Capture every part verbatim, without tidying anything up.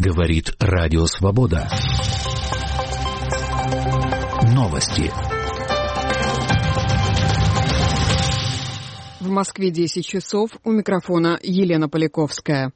Говорит Радио Свобода. Новости. В Москве десять часов. У микрофона Елена Поляковская.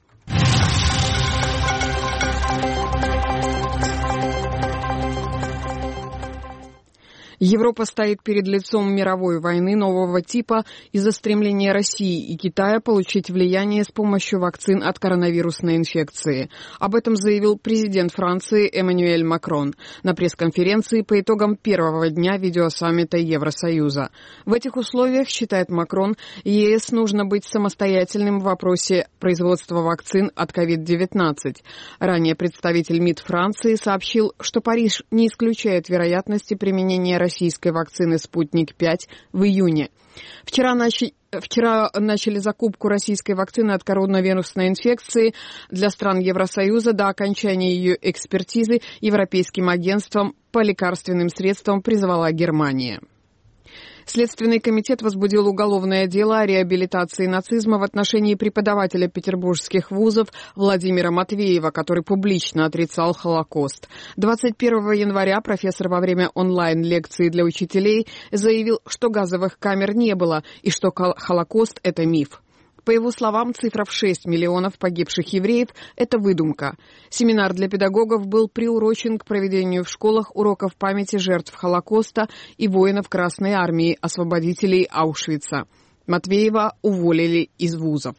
Европа стоит перед лицом мировой войны нового типа из-за стремления России и Китая получить влияние с помощью вакцин от коронавирусной инфекции. Об этом заявил президент Франции Эммануэль Макрон на пресс-конференции по итогам первого дня видеосаммита Евросоюза. В этих условиях, считает Макрон, ЕС нужно быть самостоятельным в вопросе производства вакцин от ковид девятнадцать. Ранее представитель МИД Франции сообщил, что Париж не исключает вероятности применения российской вакцины «Спутник-пять» в июне. Вчера, начи... Вчера начали закупку российской вакцины от коронавирусной инфекции для стран Евросоюза до окончания ее экспертизы Европейским агентством по лекарственным средствам призвала Германия. Следственный комитет возбудил уголовное дело о реабилитации нацизма в отношении преподавателя петербургских вузов Владимира Матвеева, который публично отрицал Холокост. двадцать первого января профессор во время онлайн-лекции для учителей заявил, что газовых камер не было и что Холокост – это миф. По его словам, цифра в шесть миллионов погибших евреев – это выдумка. Семинар для педагогов был приурочен к проведению в школах уроков памяти жертв Холокоста и воинов Красной Армии, освободителей Аушвица. Матвеева уволили из вузов.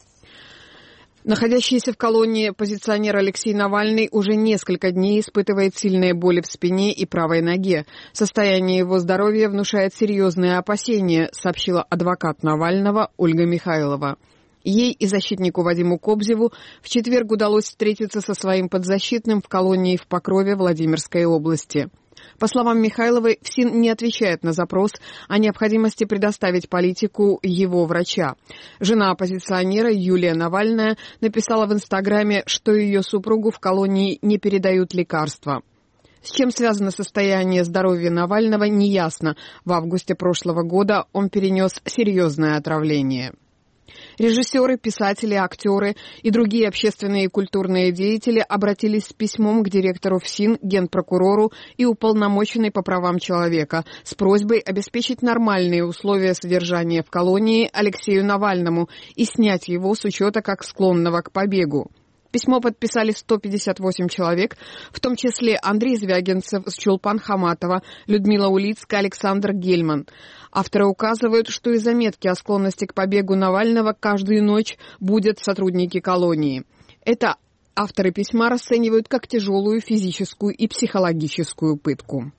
Находящийся в колонии оппозиционер Алексей Навальный уже несколько дней испытывает сильные боли в спине и правой ноге. Состояние его здоровья внушает серьезные опасения, сообщила адвокат Навального Ольга Михайлова. Ей и защитнику Вадиму Кобзеву в четверг удалось встретиться со своим подзащитным в колонии в Покрове Владимирской области. По словам Михайловой, ФСИН не отвечает на запрос о необходимости предоставить политику его врача. Жена оппозиционера Юлия Навальная написала в Инстаграме, что ее супругу в колонии не передают лекарства. С чем связано состояние здоровья Навального, неясно. В августе прошлого года он перенес серьезное отравление. Режиссеры, писатели, актеры и другие общественные и культурные деятели обратились с письмом к директору ФСИН, генпрокурору и уполномоченной по правам человека с просьбой обеспечить нормальные условия содержания в колонии Алексею Навальному и снять его с учета как склонного к побегу. Письмо подписали сто пятьдесят восемь человек, в том числе Андрей Звягинцев, Чулпан Хаматова, Людмила Улицкая, Александр Гельман. Авторы указывают, что из заметки о склонности к побегу Навального каждую ночь будут сотрудники колонии. Это авторы письма расценивают как тяжелую физическую и психологическую пытку.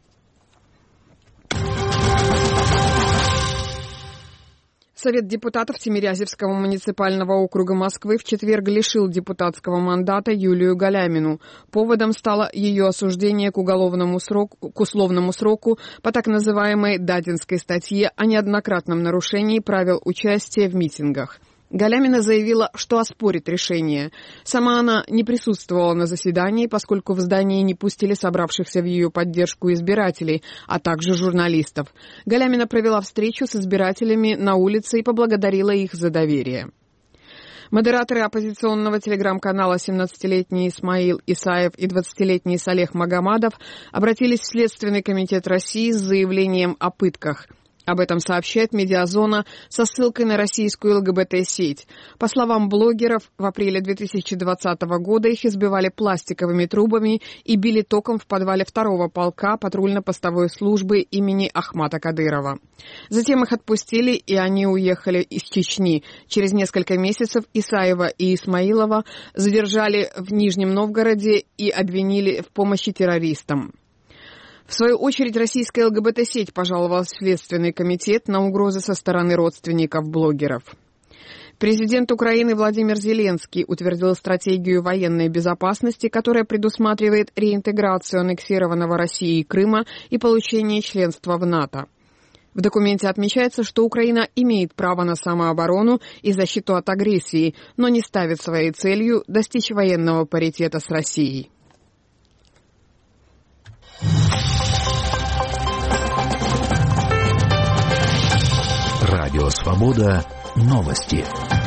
Совет депутатов Тимирязевского муниципального округа Москвы в четверг лишил депутатского мандата Юлию Галямину. Поводом стало ее осуждение к уголовному сроку, к условному сроку по так называемой Дадинской статье о неоднократном нарушении правил участия в митингах. Галямина заявила, что оспорит решение. Сама она не присутствовала на заседании, поскольку в здании не пустили собравшихся в ее поддержку избирателей, а также журналистов. Галямина провела встречу с избирателями на улице и поблагодарила их за доверие. Модераторы оппозиционного телеграм-канала семнадцатилетний Исмаил Исаев и двадцатилетний Салех Магомадов обратились в Следственный комитет России с заявлением о пытках. Об этом сообщает «Медиазона» со ссылкой на российскую ЛГБТ-сеть. По словам блогеров, в апреле две тысячи двадцатого года их избивали пластиковыми трубами и били током в подвале второго полка патрульно-постовой службы имени Ахмата Кадырова. Затем их отпустили, и они уехали из Чечни. Через несколько месяцев Исаева и Исмаилова задержали в Нижнем Новгороде и обвинили в помощи террористам. В свою очередь, российская ЛГБТ-сеть пожаловалась в Следственный комитет на угрозы со стороны родственников блогеров. Президент Украины Владимир Зеленский утвердил стратегию военной безопасности, которая предусматривает реинтеграцию аннексированного Россией Крыма и получение членства в НАТО. В документе отмечается, что Украина имеет право на самооборону и защиту от агрессии, но не ставит своей целью достичь военного паритета с Россией. Радио Свобода. Новости.